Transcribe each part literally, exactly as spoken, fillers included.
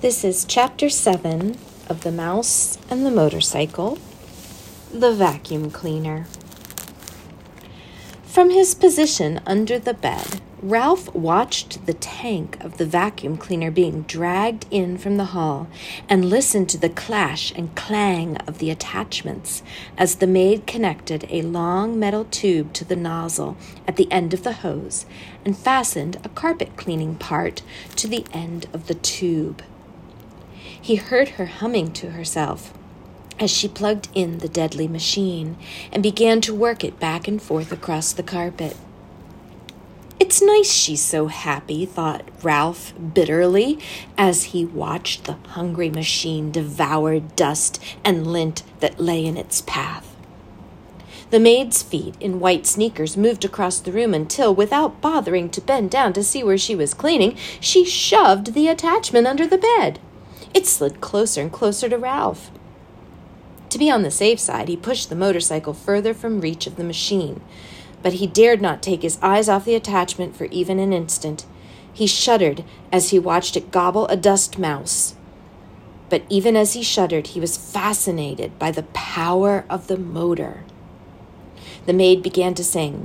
This is Chapter seven of The Mouse and the Motorcycle, The Vacuum Cleaner. From his position under the bed, Ralph watched the tank of the vacuum cleaner being dragged in from the hall and listened to the clash and clang of the attachments as the maid connected a long metal tube to the nozzle at the end of the hose and fastened a carpet cleaning part to the end of the tube. He heard her humming to herself as she plugged in the deadly machine and began to work it back and forth across the carpet. It's nice she's so happy, thought Ralph bitterly, as he watched the hungry machine devour dust and lint that lay in its path. The maid's feet in white sneakers moved across the room until, without bothering to bend down to see where she was cleaning, she shoved the attachment under the bed. It slid closer and closer to Ralph. To be on the safe side, he pushed the motorcycle further from reach of the machine, but he dared not take his eyes off the attachment for even an instant. He shuddered as he watched it gobble a dust mouse. But even as he shuddered, he was fascinated by the power of the motor. The maid began to sing.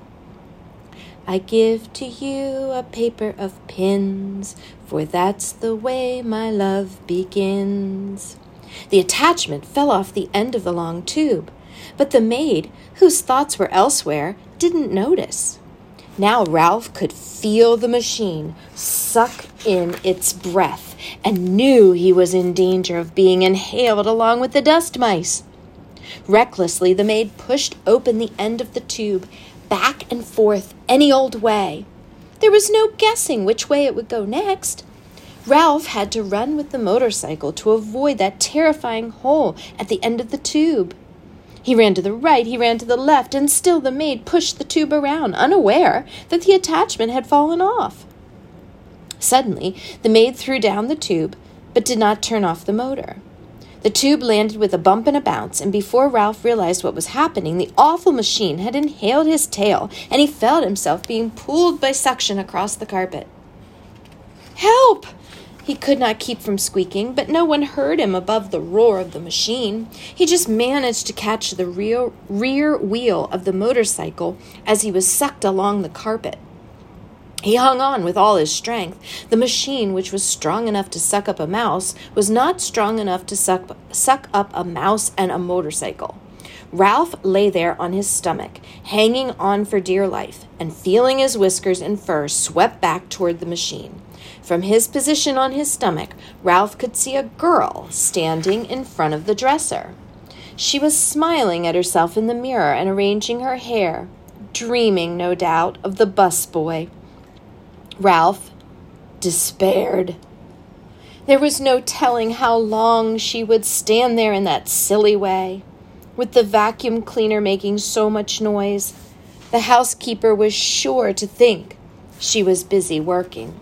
I give to you a paper of pins, for that's the way my love begins. The attachment fell off the end of the long tube, but the maid, whose thoughts were elsewhere, didn't notice. Now Ralph could feel the machine suck in its breath and knew he was in danger of being inhaled along with the dust mice. Recklessly, the maid pushed open the end of the tube, back and forth any old way. There was no guessing which way it would go next. Ralph had to run with the motorcycle to avoid that terrifying hole at the end of the tube. He ran to the right, he ran to the left, and still the maid pushed the tube around, unaware that the attachment had fallen off. Suddenly, the maid threw down the tube, but did not turn off the motor. The tube landed with a bump and a bounce, and before Ralph realized what was happening, the awful machine had inhaled his tail, and he felt himself being pulled by suction across the carpet. Help! He could not keep from squeaking, but no one heard him above the roar of the machine. He just managed to catch the rear, rear wheel of the motorcycle as he was sucked along the carpet. He hung on with all his strength. The machine, which was strong enough to suck up a mouse, was not strong enough to suck, suck up a mouse and a motorcycle. Ralph lay there on his stomach, hanging on for dear life, and feeling his whiskers and fur swept back toward the machine. From his position on his stomach, Ralph could see a girl standing in front of the dresser. She was smiling at herself in the mirror and arranging her hair, dreaming, no doubt, of the busboy. Ralph despaired. There was no telling how long she would stand there in that silly way, with the vacuum cleaner making so much noise. The housekeeper was sure to think she was busy working.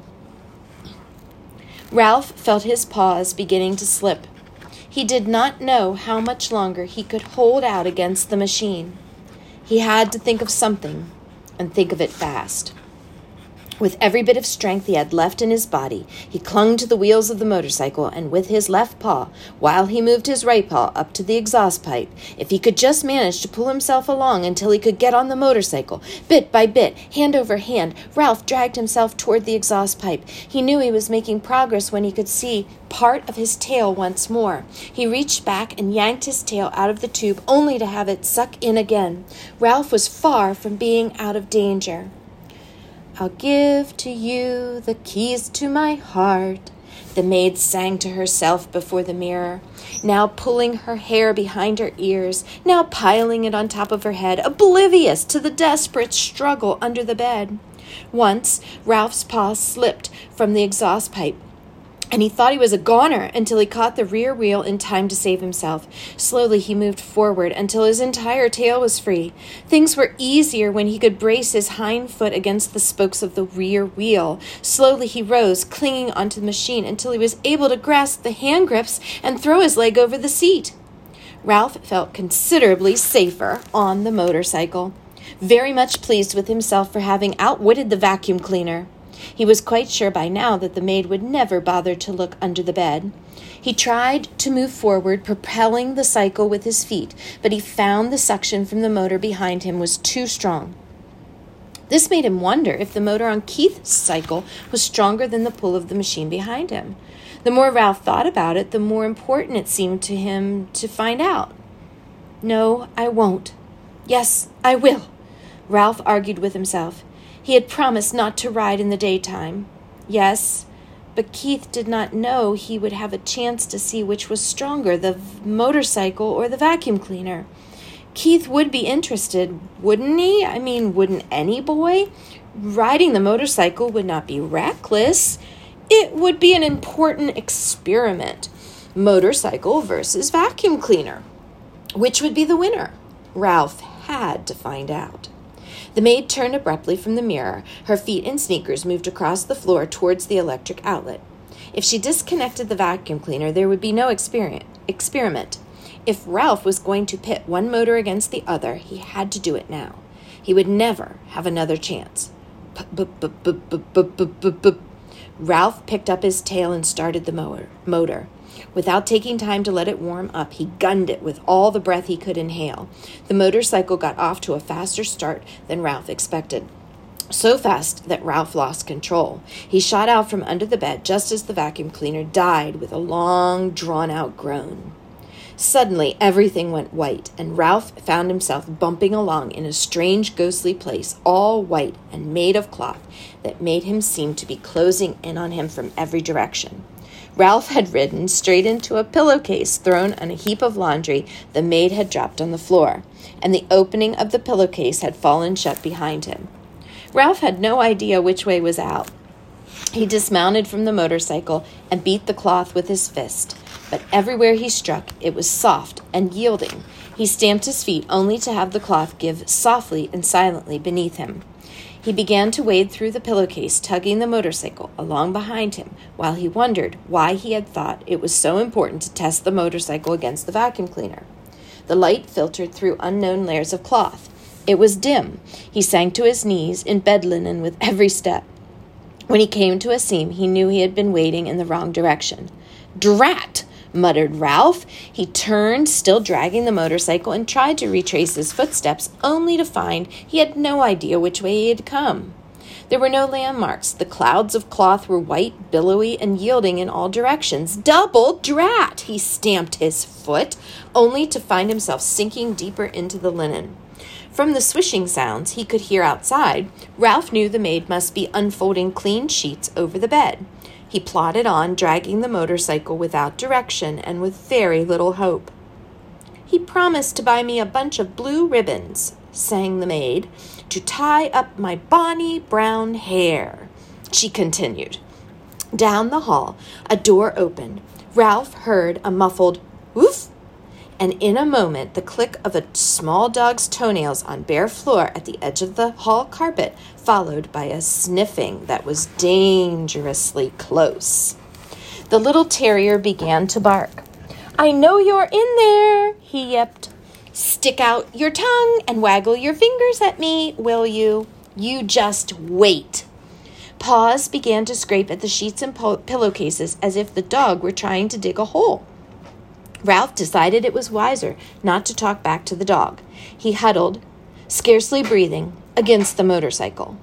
Ralph felt his paws beginning to slip. He did not know how much longer he could hold out against the machine. He had to think of something, and think of it fast. With every bit of strength he had left in his body, he clung to the wheels of the motorcycle, and with his left paw, while he moved his right paw up to the exhaust pipe, if he could just manage to pull himself along until he could get on the motorcycle, bit by bit, hand over hand, Ralph dragged himself toward the exhaust pipe. He knew he was making progress when he could see part of his tail once more. He reached back and yanked his tail out of the tube, only to have it suck in again. Ralph was far from being out of danger. I'll give to you the keys to my heart, the maid sang to herself before the mirror, now pulling her hair behind her ears, now piling it on top of her head, oblivious to the desperate struggle under the bed. Once, Ralph's paw slipped from the exhaust pipe, and he thought he was a goner until he caught the rear wheel in time to save himself. Slowly he moved forward until his entire tail was free. Things were easier when he could brace his hind foot against the spokes of the rear wheel. Slowly he rose, clinging onto the machine until he was able to grasp the hand grips and throw his leg over the seat. Ralph felt considerably safer on the motorcycle, very much pleased with himself for having outwitted the vacuum cleaner. He was quite sure by now that the maid would never bother to look under the bed. He tried to move forward, propelling the cycle with his feet, but he found the suction from the motor behind him was too strong. This made him wonder if the motor on Keith's cycle was stronger than the pull of the machine behind him. The more Ralph thought about it, the more important it seemed to him to find out. "No, I won't. Yes, I will," Ralph argued with himself. He had promised not to ride in the daytime. Yes, but Keith did not know he would have a chance to see which was stronger, the motorcycle or the vacuum cleaner. Keith would be interested, wouldn't he? I mean, wouldn't any boy? Riding the motorcycle would not be reckless. It would be an important experiment. Motorcycle versus vacuum cleaner. Which would be the winner? Ralph had to find out. The maid turned abruptly from the mirror. Her feet in sneakers moved across the floor towards the electric outlet. If she disconnected the vacuum cleaner, there would be no experiment. experiment. If Ralph was going to pit one motor against the other, he had to do it now. He would never have another chance. Ralph picked up his tail and started the motor. Without taking time to let it warm up, he gunned it with all the breath he could inhale. The motorcycle got off to a faster start than Ralph expected. So fast that Ralph lost control. He shot out from under the bed just as the vacuum cleaner died with a long, drawn-out groan. Suddenly, everything went white, and Ralph found himself bumping along in a strange, ghostly place, all white and made of cloth, that made him seem to be closing in on him from every direction. Ralph had ridden straight into a pillowcase thrown on a heap of laundry the maid had dropped on the floor, and the opening of the pillowcase had fallen shut behind him. Ralph had no idea which way was out. He dismounted from the motorcycle and beat the cloth with his fist. But everywhere he struck, it was soft and yielding. He stamped his feet only to have the cloth give softly and silently beneath him. He began to wade through the pillowcase, tugging the motorcycle along behind him, while he wondered why he had thought it was so important to test the motorcycle against the vacuum cleaner. The light filtered through unknown layers of cloth. It was dim. He sank to his knees in bed linen with every step. When he came to a seam, he knew he had been wading in the wrong direction. "Drat!" muttered Ralph. He turned, still dragging the motorcycle, and tried to retrace his footsteps, only to find he had no idea which way he had come. There were no landmarks. The clouds of cloth were white, billowy, and yielding in all directions. Double drat! He stamped his foot, only to find himself sinking deeper into the linen. From the swishing sounds he could hear outside, Ralph knew the maid must be unfolding clean sheets over the bed. He plodded on, dragging the motorcycle without direction and with very little hope. "He promised to buy me a bunch of blue ribbons," sang the maid, "to tie up my bonny brown hair," she continued. Down the hall, a door opened. Ralph heard a muffled woof, and in a moment the click of a small dog's toenails on bare floor at the edge of the hall carpet, followed by a sniffing that was dangerously close. The little terrier began to bark. "I know you're in there," he yipped. "Stick out your tongue and waggle your fingers at me, will you? You just wait." Paws began to scrape at the sheets and po- pillowcases as if the dog were trying to dig a hole. Ralph decided it was wiser not to talk back to the dog. He huddled, scarcely breathing, against the motorcycle.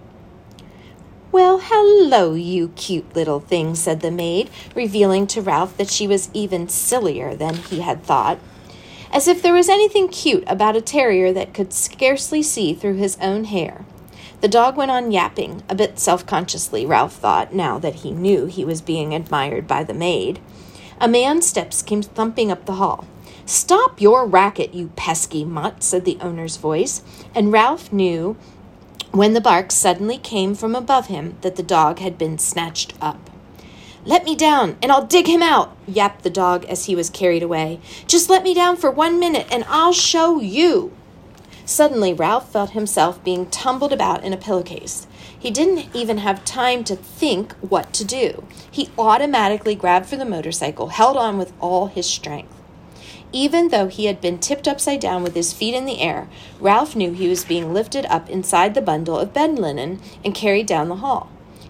"Well, hello, you cute little thing," said the maid, revealing to Ralph that she was even sillier than he had thought. As if there was anything cute about a terrier that could scarcely see through his own hair. The dog went on yapping, a bit self-consciously, Ralph thought, now that he knew he was being admired by the maid. A man's steps came thumping up the hall. "Stop your racket, you pesky mutt," said the owner's voice, and Ralph knew when the bark suddenly came from above him that the dog had been snatched up. "Let me down, and I'll dig him out," yapped the dog as he was carried away. "Just let me down for one minute, and I'll show you." Suddenly, Ralph felt himself being tumbled about in a pillowcase. He didn't even have time to think what to do. He automatically grabbed for the motorcycle, held on with all his strength. Even though he had been tipped upside down with his feet in the air, Ralph knew he was being lifted up inside the bundle of bed linen and carried down the hall.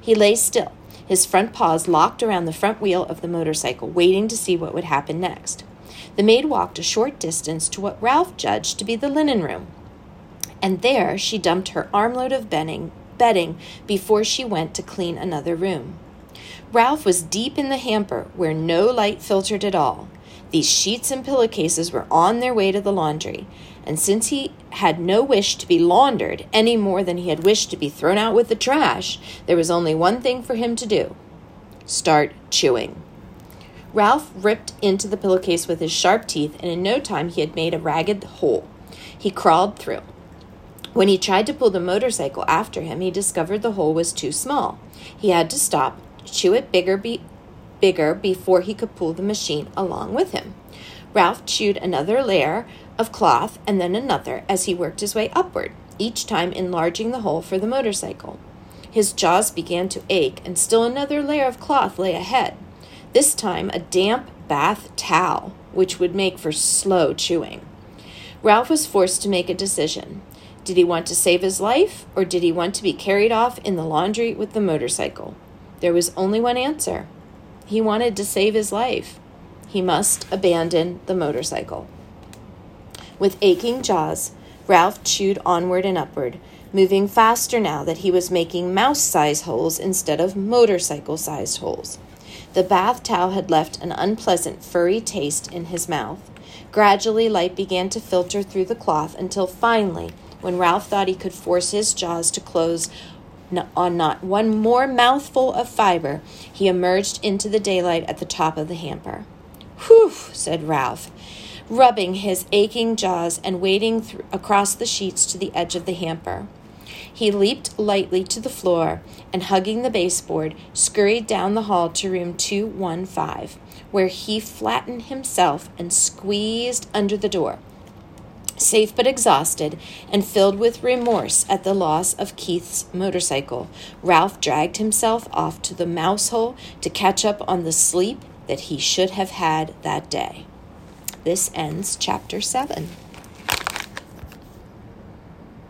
He lay still, his front paws locked around the front wheel of the motorcycle, waiting to see what would happen next. The maid walked a short distance to what Ralph judged to be the linen room, and there she dumped her armload of bedding, bedding before she went to clean another room. Ralph was deep in the hamper, where no light filtered at all. These sheets and pillowcases were on their way to the laundry, and since he had no wish to be laundered any more than he had wished to be thrown out with the trash, there was only one thing for him to do: start chewing. Ralph ripped into the pillowcase with his sharp teeth, and in no time he had made a ragged hole. He crawled through. When he tried to pull the motorcycle after him, he discovered the hole was too small. He had to stop, chew it bigger, be, bigger before he could pull the machine along with him. Ralph chewed another layer of cloth and then another as he worked his way upward, each time enlarging the hole for the motorcycle. His jaws began to ache, and still another layer of cloth lay ahead. This time a damp bath towel, which would make for slow chewing. Ralph was forced to make a decision. Did he want to save his life, or did he want to be carried off in the laundry with the motorcycle? There was only one answer. He wanted to save his life. He must abandon the motorcycle. With aching jaws, Ralph chewed onward and upward, moving faster now that he was making mouse-sized holes instead of motorcycle-sized holes. The bath towel had left an unpleasant, furry taste in his mouth. Gradually, light began to filter through the cloth until finally, when Ralph thought he could force his jaws to close on not one more mouthful of fiber, he emerged into the daylight at the top of the hamper. "Whew," said Ralph, rubbing his aching jaws and wading th- across the sheets to the edge of the hamper. He leaped lightly to the floor and, hugging the baseboard, scurried down the hall to room two one five, where he flattened himself and squeezed under the door. Safe but exhausted and filled with remorse at the loss of Keith's motorcycle, Ralph dragged himself off to the mouse hole to catch up on the sleep that he should have had that day. This ends chapter seven.